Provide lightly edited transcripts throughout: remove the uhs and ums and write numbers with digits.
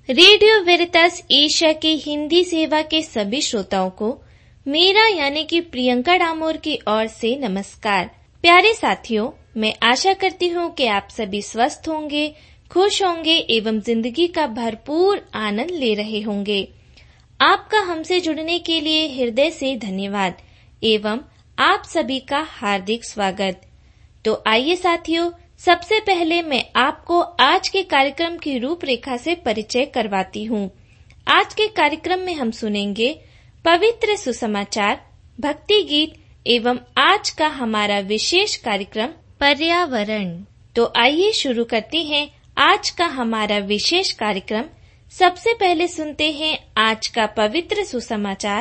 Radio वेरितास Asia की हिंदी सेवा के सभी श्रोताओं को मेरा यानी कि प्रियंका डामोर की ओर से नमस्कार। प्यारे साथियों, मैं आशा करती हूँ कि आप सभी स्वस्थ होंगे, खुश होंगे एवं जिंदगी का भरपूर आनंद ले रहे होंगे। आपका हमसे जुड़ने के लिए हृदय से धन्यवाद एवं आप सभी का हार्दिक स्वागत। तो आइए साथियों, सबसे पहले मैं आपको आज के कार्यक्रम की रूपरेखा से परिचय करवाती हूँ। आज के कार्यक्रम में हम सुनेंगे पवित्र सुसमाचार, भक्ति गीत एवं आज का हमारा विशेष कार्यक्रम पर्यावरण। तो आइए शुरू करते हैं आज का हमारा विशेष कार्यक्रम। सबसे पहले सुनते हैं आज का पवित्र सुसमाचार।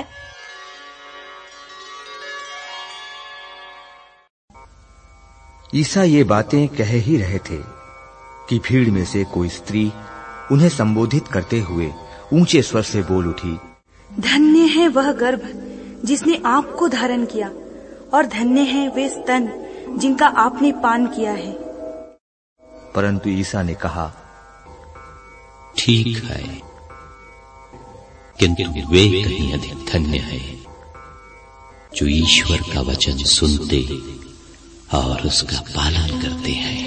ईसा ये बातें कह ही रहे थे कि भीड़ में से कोई स्त्री उन्हें संबोधित करते हुए ऊंचे स्वर से बोल उठी, धन्य है वह गर्भ जिसने आपको धारण किया और धन्य है वे स्तन जिनका आपने पान किया है। परंतु ईसा ने कहा, ठीक है, किंतु वे कहीं अधिक धन्य है जो ईश्वर का वचन सुनते और उसका पालन करते हैं।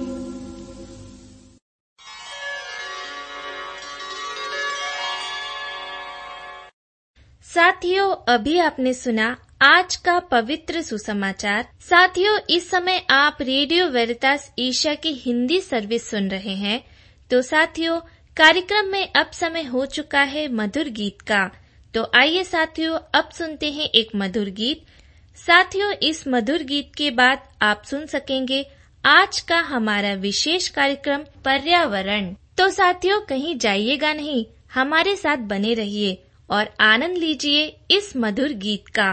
साथियों, अभी आपने सुना आज का पवित्र सुसमाचार। साथियों, इस समय आप रेडियो वेरितास एशिया की हिंदी सर्विस सुन रहे हैं। तो साथियों, कार्यक्रम में अब समय हो चुका है मधुर गीत का। तो आइए साथियों, अब सुनते हैं एक मधुर गीत। साथियों, इस मधुर गीत के बाद आप सुन सकेंगे आज का हमारा विशेष कार्यक्रम पर्यावरण। तो साथियों, कहीं जाइएगा नहीं, हमारे साथ बने रहिए और आनंद लीजिए इस मधुर गीत का।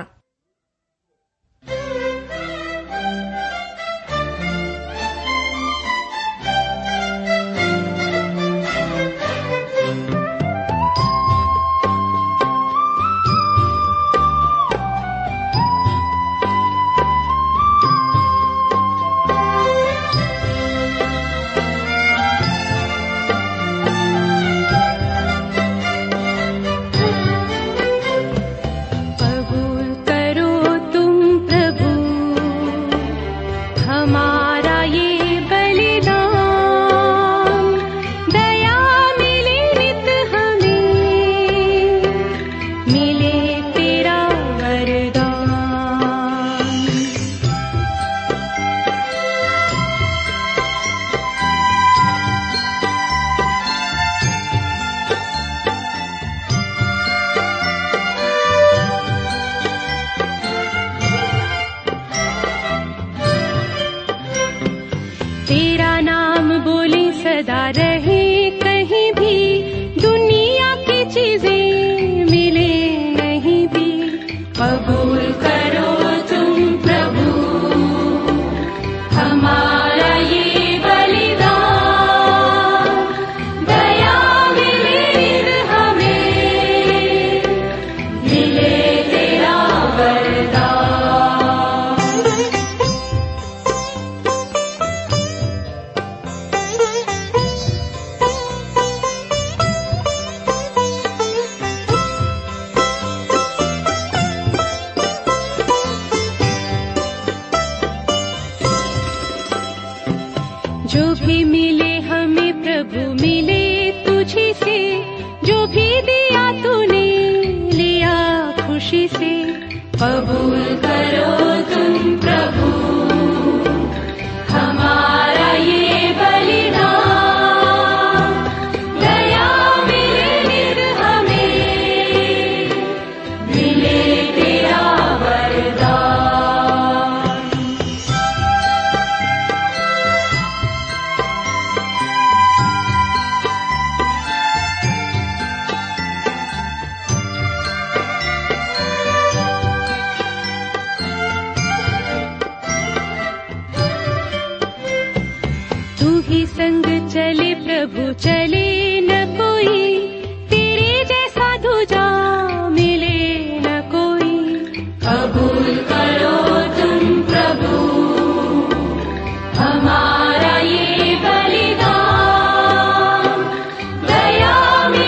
हमारा ये बलिदान दया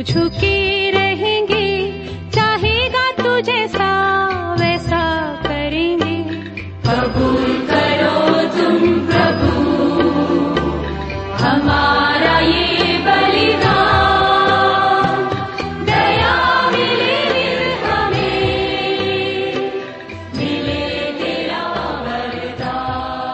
झुके रहेंगे, चाहेगा तू जैसा वैसा करेंगे। कबूल करो तुम प्रभु हमारा ये बलिदान, दया मिले हमें, मिले तेरा वरदान।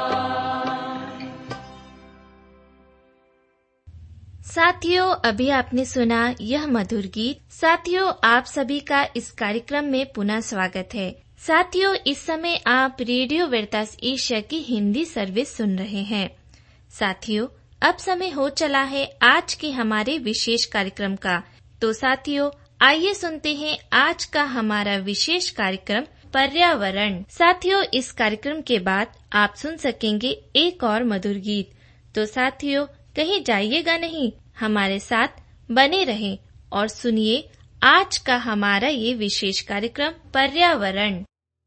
साथियों, अभी आपने सुना यह मधुर गीत। साथियों, आप सभी का इस कार्यक्रम में पुनः स्वागत है। साथियों, इस समय आप रेडियो वेरितास ईशा की हिंदी सर्विस सुन रहे हैं। साथियों, अब समय हो चला है आज के हमारे विशेष कार्यक्रम का। तो साथियों, आइए सुनते हैं आज का हमारा विशेष कार्यक्रम पर्यावरण। साथियों, इस कार्यक्रम के बाद आप सुन सकेंगे एक और मधुर गीत। तो साथियों, कहीं जाइएगा नहीं, हमारे साथ बने रहें और सुनिए आज का हमारा ये विशेष कार्यक्रम पर्यावरण।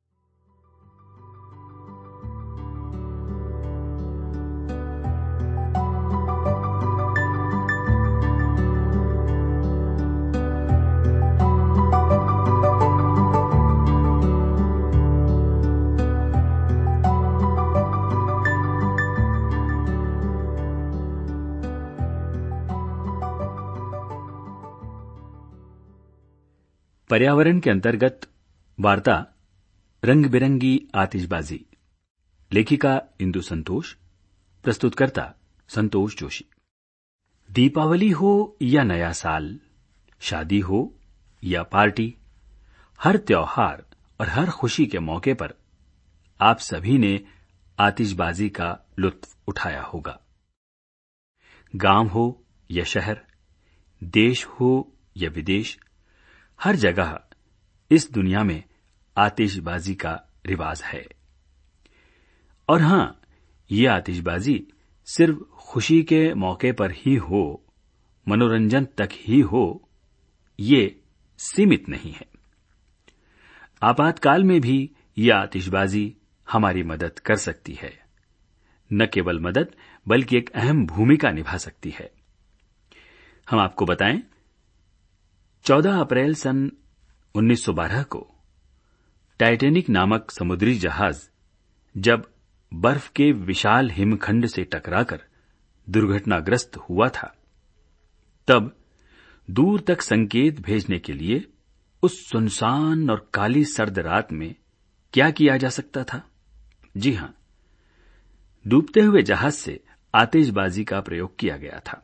पर्यावरण के अंतर्गत वार्ता रंग बिरंगी आतिशबाजी। लेखिका इंदु संतोष, प्रस्तुतकर्ता संतोष जोशी। दीपावली हो या नया साल, शादी हो या पार्टी, हर त्योहार और हर खुशी के मौके पर आप सभी ने आतिशबाजी का लुत्फ उठाया होगा। गांव हो या शहर, देश हो या विदेश, हर जगह इस दुनिया में आतिशबाजी का रिवाज है। और हां, ये आतिशबाजी सिर्फ खुशी के मौके पर ही हो, मनोरंजन तक ही हो, ये सीमित नहीं है। आपातकाल में भी ये आतिशबाजी हमारी मदद कर सकती है। न केवल मदद, बल्कि एक अहम भूमिका निभा सकती है। हम आपको बताएं, 14 अप्रैल सन 1912 को टाइटैनिक नामक समुद्री जहाज जब बर्फ के विशाल हिमखंड से टकराकर दुर्घटनाग्रस्त हुआ था, तब दूर तक संकेत भेजने के लिए उस सुनसान और काली सर्द रात में क्या किया जा सकता था? जी हां, डूबते हुए जहाज से आतिशबाजी का प्रयोग किया गया था।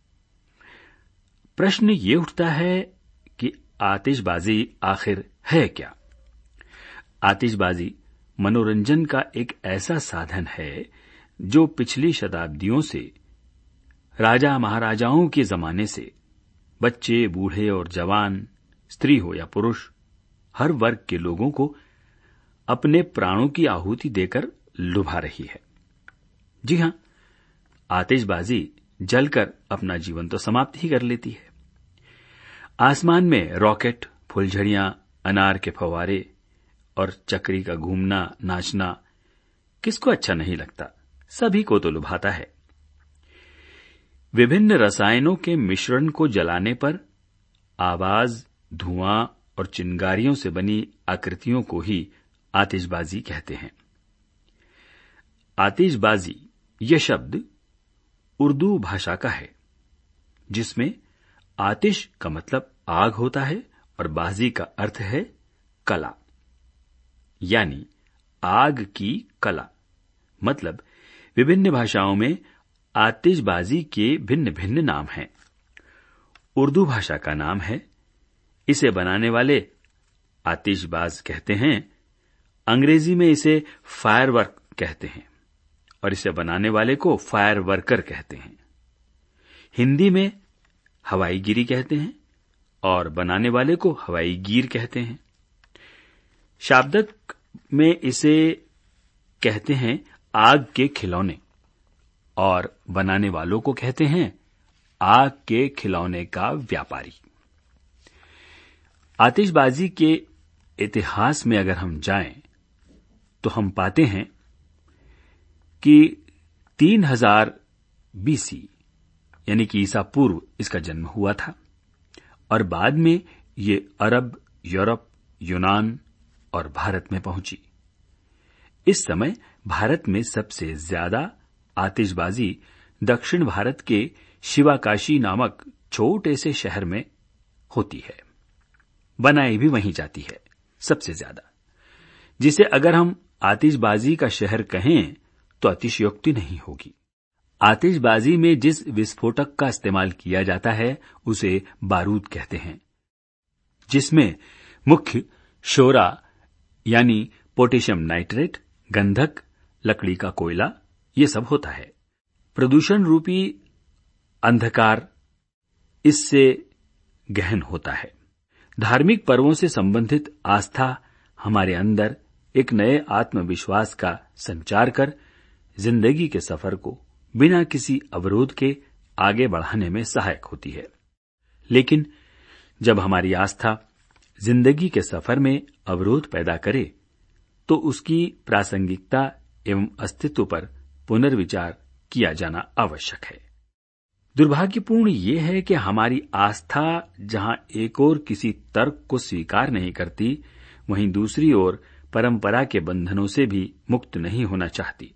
प्रश्न ये उठता है कि आतिशबाजी आखिर है क्या? आतिशबाजी मनोरंजन का एक ऐसा साधन है जो पिछली शताब्दियों से, राजा महाराजाओं के जमाने से, बच्चे, बूढ़े और जवान, स्त्री हो या पुरुष, हर वर्ग के लोगों को अपने प्राणों की आहुति देकर लुभा रही है। जी हां, आतिशबाजी जलकर अपना जीवन तो समाप्त ही कर लेती है। आसमान में रॉकेट, फुलझड़ियां, अनार के फव्वारे और चक्री का घूमना, नाचना किसको अच्छा नहीं लगता? सभी को तो लुभाता है। विभिन्न रसायनों के मिश्रण को जलाने पर आवाज, धुआं और चिंगारियों से बनी आकृतियों को ही आतिशबाजी कहते हैं। आतिशबाजी यह शब्द उर्दू भाषा का है, जिसमें आतिश का मतलब आग होता है और बाजी का अर्थ है कला, यानी आग की कला। मतलब विभिन्न भाषाओं में आतिशबाजी के भिन्न भिन्न नाम हैं। उर्दू भाषा का नाम है, इसे बनाने वाले आतिशबाज कहते हैं। अंग्रेजी में इसे फायरवर्क कहते हैं और इसे बनाने वाले को फायर वर्कर कहते हैं। हिंदी में हवाईगिरी कहते हैं और बनाने वाले को हवाईगीर कहते हैं। शाब्दिक में इसे कहते हैं आग के खिलौने और बनाने वालों को कहते हैं आग के खिलौने का व्यापारी। आतिशबाजी के इतिहास में अगर हम जाएं तो हम पाते हैं कि 3000 बीसी यानी कि ईसा पूर्व इसका जन्म हुआ था और बाद में ये अरब, यूरोप, यूनान और भारत में पहुंची। इस समय भारत में सबसे ज्यादा आतिशबाजी दक्षिण भारत के शिवाकाशी नामक छोटे से शहर में होती है। बनाई भी वहीं जाती है सबसे ज्यादा, जिसे अगर हम आतिशबाजी का शहर कहें तो अतिशयोक्ति नहीं होगी। आतिशबाजी में जिस विस्फोटक का इस्तेमाल किया जाता है उसे बारूद कहते हैं, जिसमें मुख्य शोरा यानी पोटेशियम नाइट्रेट, गंधक, लकड़ी का कोयला, ये सब होता है। प्रदूषण रूपी अंधकार इससे गहन होता है। धार्मिक पर्वों से संबंधित आस्था हमारे अंदर एक नए आत्मविश्वास का संचार कर जिंदगी के सफर को बिना किसी अवरोध के आगे बढ़ाने में सहायक होती है। लेकिन जब हमारी आस्था जिंदगी के सफर में अवरोध पैदा करे तो उसकी प्रासंगिकता एवं अस्तित्व पर पुनर्विचार किया जाना आवश्यक है। दुर्भाग्यपूर्ण ये है कि हमारी आस्था जहां एक ओर किसी तर्क को स्वीकार नहीं करती, वहीं दूसरी ओर परंपरा के बंधनों से भी मुक्त नहीं होना चाहती।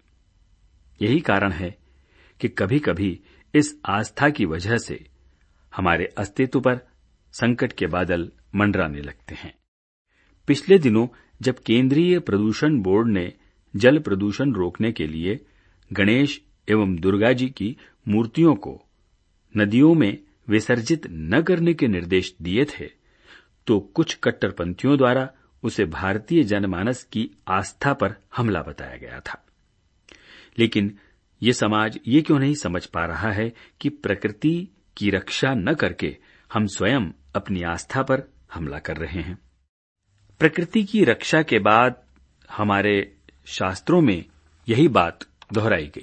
यही कारण है कि कभी कभी इस आस्था की वजह से हमारे अस्तित्व पर संकट के बादल मंडराने लगते हैं। पिछले दिनों जब केंद्रीय प्रदूषण बोर्ड ने जल प्रदूषण रोकने के लिए गणेश एवं दुर्गा जी की मूर्तियों को नदियों में विसर्जित न करने के निर्देश दिए थे, तो कुछ कट्टरपंथियों द्वारा उसे भारतीय जनमानस की आस्था पर हमला बताया गया था। लेकिन ये समाज ये क्यों नहीं समझ पा रहा है कि प्रकृति की रक्षा न करके हम स्वयं अपनी आस्था पर हमला कर रहे हैं। प्रकृति की रक्षा के बाद हमारे शास्त्रों में यही बात दोहराई गई।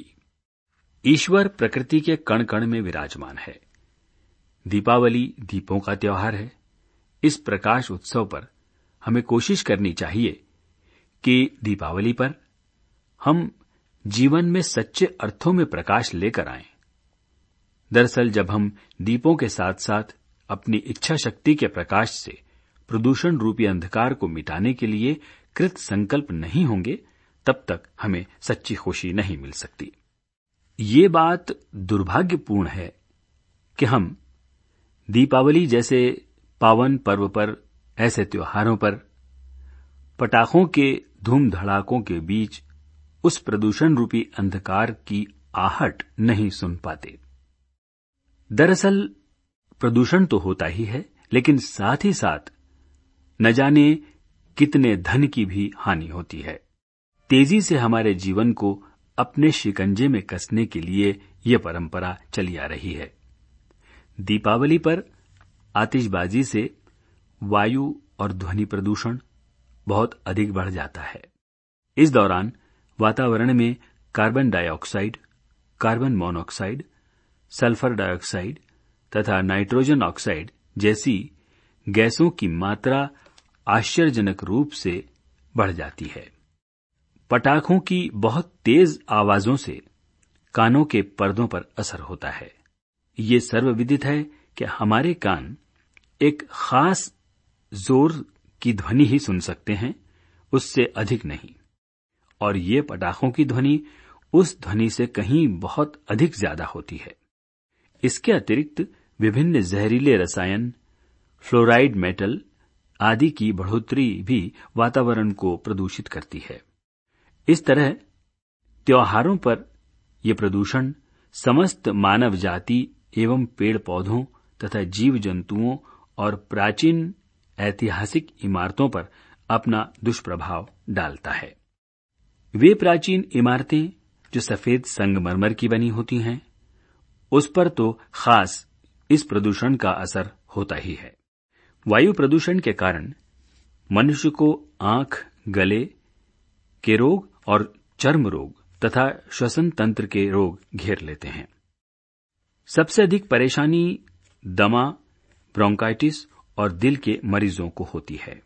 ईश्वर प्रकृति के कण कण में विराजमान है। दीपावली दीपों का त्योहार है। इस प्रकाश उत्सव पर हमें कोशिश करनी चाहिए कि दीपावली पर हम जीवन में सच्चे अर्थों में प्रकाश लेकर आएं। दरअसल जब हम दीपों के साथ साथ अपनी इच्छा शक्ति के प्रकाश से प्रदूषण रूपी अंधकार को मिटाने के लिए कृत संकल्प नहीं होंगे, तब तक हमें सच्ची खुशी नहीं मिल सकती। ये बात दुर्भाग्यपूर्ण है कि हम दीपावली जैसे पावन पर्व पर, ऐसे त्योहारों पर पटाखों के धूम धड़ाकों के बीच उस प्रदूषण रूपी अंधकार की आहट नहीं सुन पाते। दरअसल प्रदूषण तो होता ही है, लेकिन साथ ही साथ न जाने कितने धन की भी हानि होती है। तेजी से हमारे जीवन को अपने शिकंजे में कसने के लिए यह परंपरा चली आ रही है। दीपावली पर आतिशबाजी से वायु और ध्वनि प्रदूषण बहुत अधिक बढ़ जाता है। इस दौरान वातावरण में carbon dioxide, carbon monoxide, sulphur dioxide तथा नाइट्रोजन ऑक्साइड जैसी गैसों की मात्रा आश्चर्यजनक रूप से बढ़ जाती है। पटाखों की बहुत तेज आवाजों से कानों के पर्दों पर असर होता है। ये सर्वविदित है कि हमारे कान एक खास जोर की ध्वनि ही सुन सकते हैं, उससे अधिक नहीं। और ये पटाखों की ध्वनि उस ध्वनि से कहीं बहुत अधिक ज्यादा होती है। इसके अतिरिक्त विभिन्न जहरीले रसायन, फ्लोराइड मेटल आदि की बढ़ोतरी भी वातावरण को प्रदूषित करती है। इस तरह त्योहारों पर यह प्रदूषण समस्त मानव जाति एवं पेड़ पौधों तथा जीव जंतुओं और प्राचीन ऐतिहासिक इमारतों पर अपना दुष्प्रभाव डालता है। वे प्राचीन इमारतें जो सफेद संगमरमर की बनी होती हैं, उस पर तो खास इस प्रदूषण का असर होता ही है। वायु प्रदूषण के कारण मनुष्य को आंख, गले के रोग और चर्म रोग तथा श्वसन तंत्र के रोग घेर लेते हैं। सबसे अधिक परेशानी दमा, ब्रोंकाइटिस और दिल के मरीजों को होती है।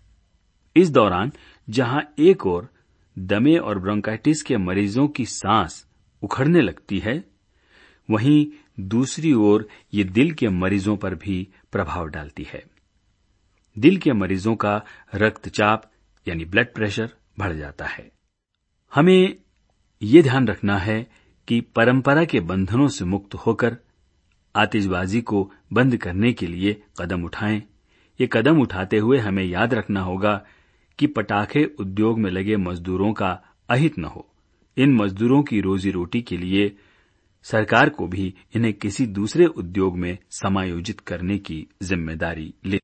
इस दौरान जहां एक ओर दमे और ब्रोंकाइटिस के मरीजों की सांस उखड़ने लगती है, वहीं दूसरी ओर ये दिल के मरीजों पर भी प्रभाव डालती है। दिल के मरीजों का रक्तचाप यानी ब्लड प्रेशर बढ़ जाता है। हमें ये ध्यान रखना है कि परंपरा के बंधनों से मुक्त होकर आतिशबाजी को बंद करने के लिए कदम उठाएं। ये कदम उठाते हुए हमें याद रखना होगा कि पटाखे उद्योग में लगे मजदूरों का अहित न हो। इन मजदूरों की रोजी रोटी के लिए सरकार को भी इन्हें किसी दूसरे उद्योग में समायोजित करने की जिम्मेदारी ले।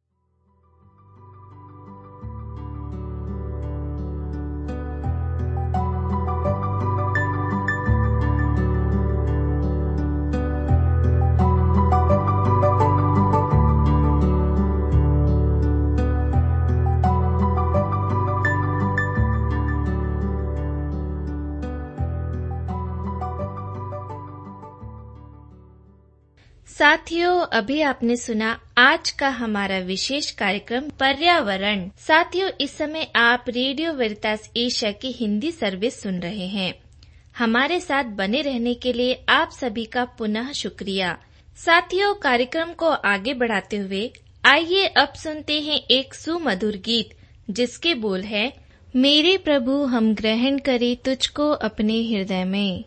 साथियों, अभी आपने सुना आज का हमारा विशेष कार्यक्रम पर्यावरण। साथियों, इस समय आप रेडियो वेरितास एशिया की हिंदी सर्विस सुन रहे हैं। हमारे साथ बने रहने के लिए आप सभी का पुनः शुक्रिया। साथियों, कार्यक्रम को आगे बढ़ाते हुए आइए अब सुनते हैं एक सुमधुर गीत जिसके बोल है, मेरे प्रभु हम ग्रहण करें तुझको अपने हृदय में।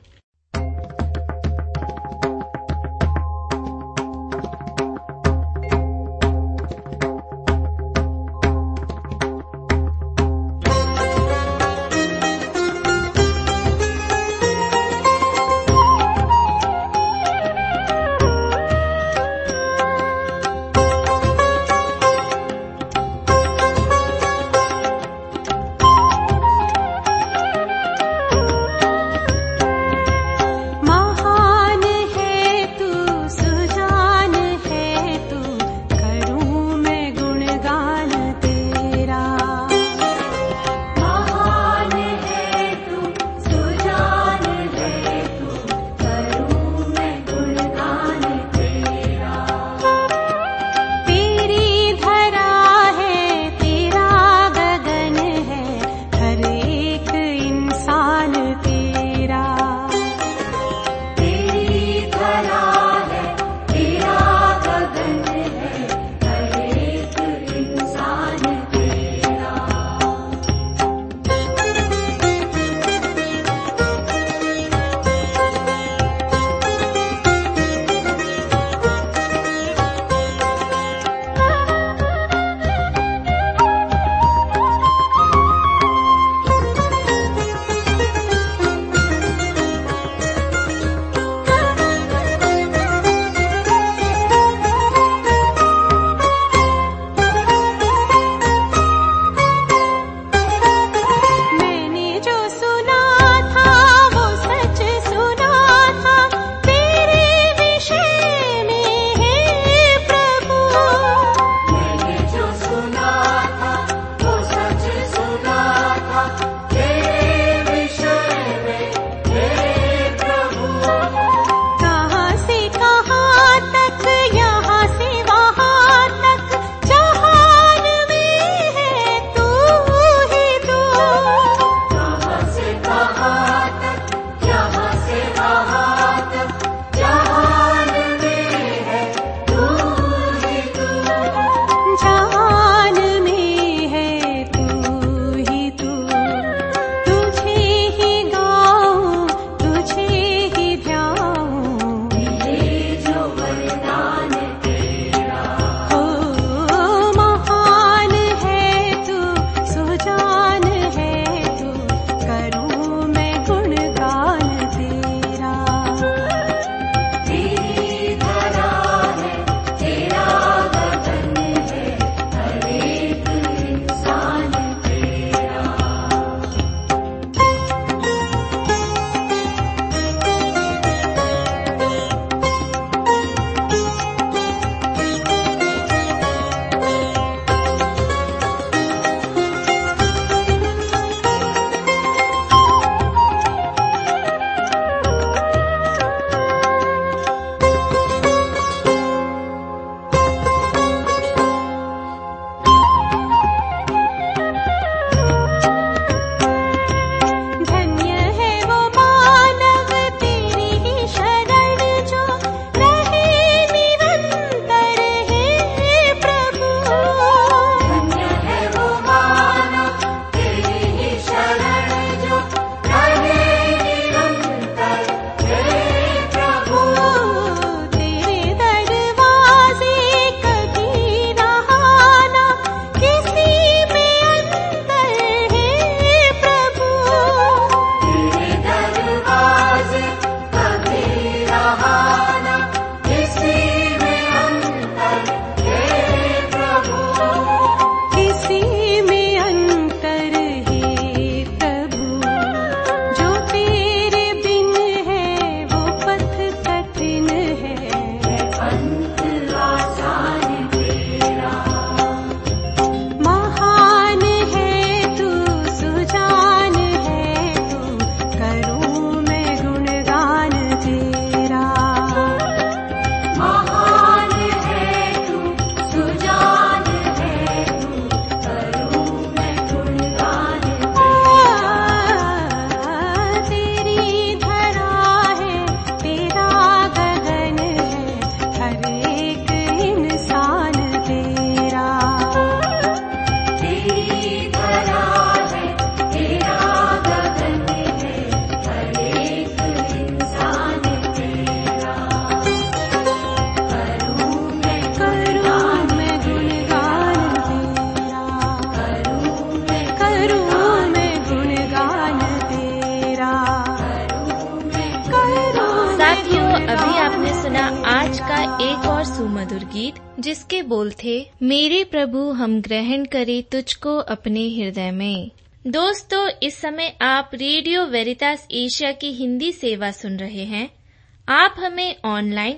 अभी आपने सुना आज का एक और सुमधुर गीत जिसके बोल थे, मेरे प्रभु हम ग्रहण करें तुझको अपने हृदय में। दोस्तों, इस समय आप रेडियो वेरितास एशिया की हिंदी सेवा सुन रहे हैं। आप हमें ऑनलाइन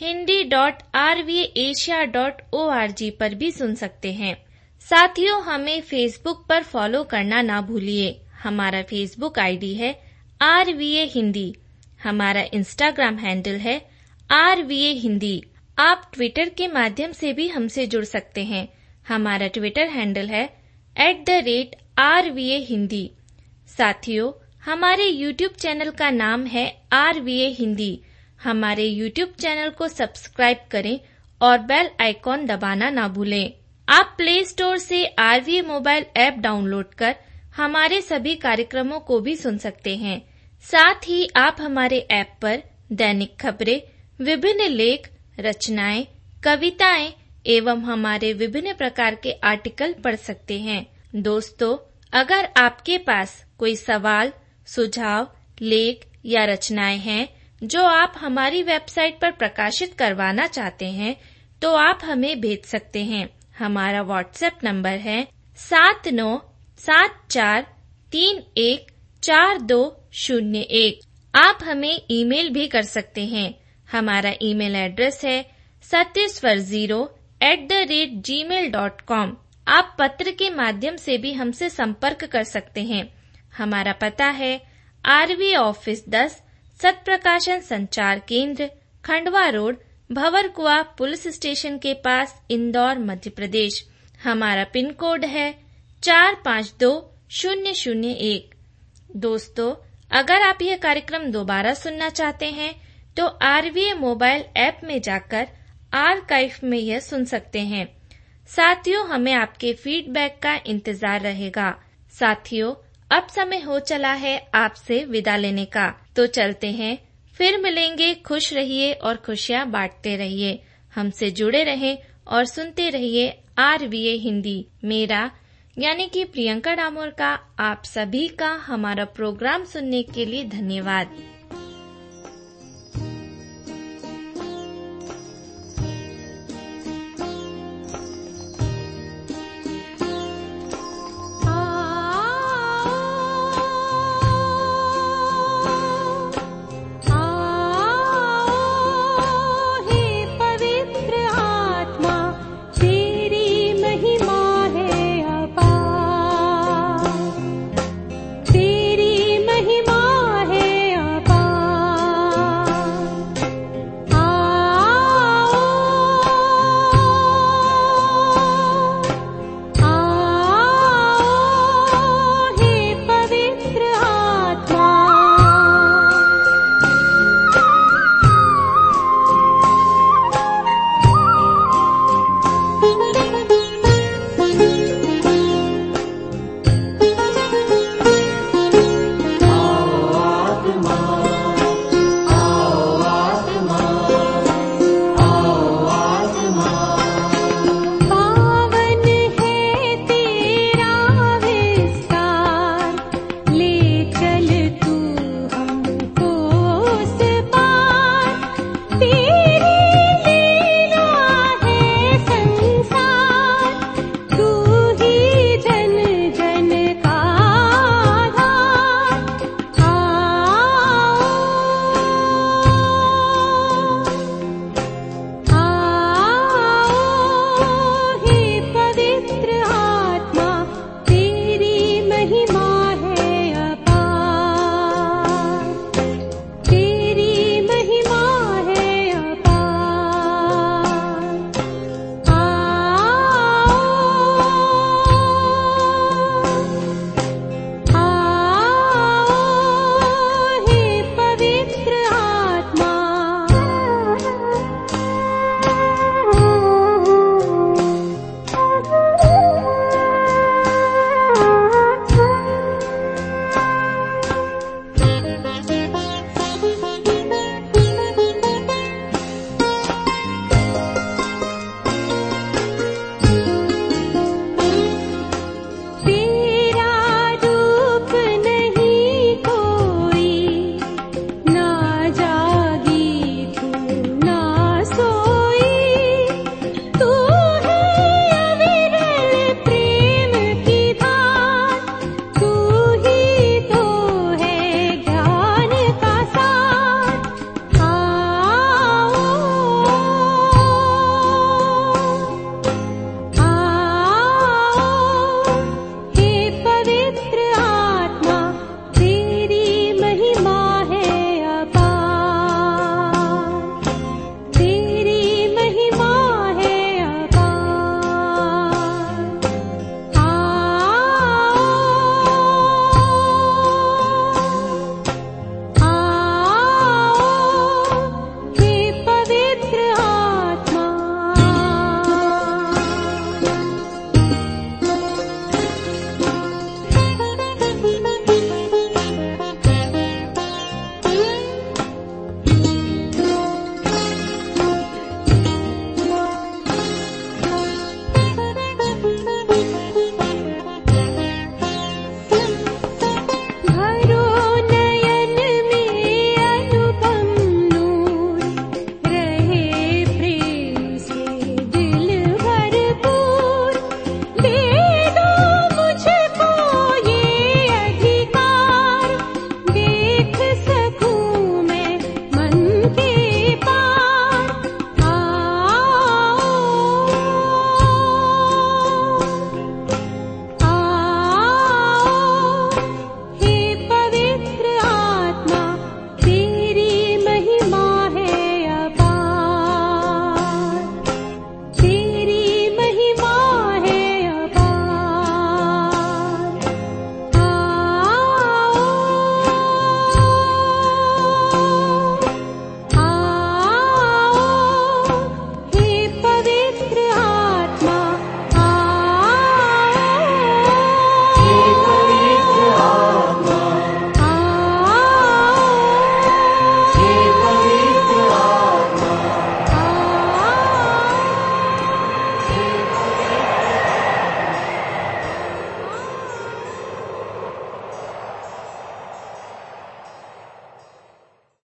hindi.rvasia.org पर भी सुन सकते हैं। साथियों, हमें फेसबुक पर फॉलो करना ना भूलिए। हमारा फेसबुक आईडी है RVA हिंदी। हमारा इंस्टाग्राम हैंडल है RVA हिंदी। आप ट्विटर के माध्यम से भी हमसे जुड़ सकते हैं। हमारा ट्विटर हैंडल है @RVA हिंदी। साथियों, हमारे यूट्यूब चैनल का नाम है RVA हिंदी। हमारे यूट्यूब चैनल को सब्सक्राइब करें और बेल आइकॉन दबाना ना भूलें। आप प्ले स्टोर से RVA मोबाइल ऐप डाउनलोड कर हमारे सभी कार्यक्रमों को भी सुन सकते हैं। साथ ही आप हमारे ऐप पर दैनिक खबरें, विभिन्न लेख, रचनाएं, कविताएं एवं हमारे विभिन्न प्रकार के आर्टिकल पढ़ सकते हैं। दोस्तों, अगर आपके पास कोई सवाल, सुझाव, लेख या रचनाएं हैं जो आप हमारी वेबसाइट पर प्रकाशित करवाना चाहते हैं, तो आप हमें भेज सकते हैं। हमारा व्हाट्सएप नंबर है 7974314201। आप हमें ईमेल भी कर सकते हैं। हमारा ईमेल एड्रेस है satyaswar0@gmail.com। आप पत्र के माध्यम से भी हमसे संपर्क कर सकते हैं। हमारा पता है RVA office 10, Satprakashan Sanchar Kendra, Khandwa road, Bhanwarkua police station के पास, इंदौर, मध्य प्रदेश। हमारा पिन कोड है 452001। दोस्तों, अगर आप यह कार्यक्रम दोबारा सुनना चाहते हैं तो RVA मोबाइल ऐप में जाकर आर्काइव में यह सुन सकते हैं। साथियों, हमें आपके फीडबैक का इंतजार रहेगा। साथियों, अब समय हो चला है आपसे विदा लेने का, तो चलते हैं। फिर मिलेंगे। खुश रहिए और खुशियाँ बांटते रहिए। हमसे जुड़े रहें और सुनते रहिए RVA हिंदी। मेरा यानी कि प्रियंका डामोर का आप सभी का हमारा प्रोग्राम सुनने के लिए धन्यवाद।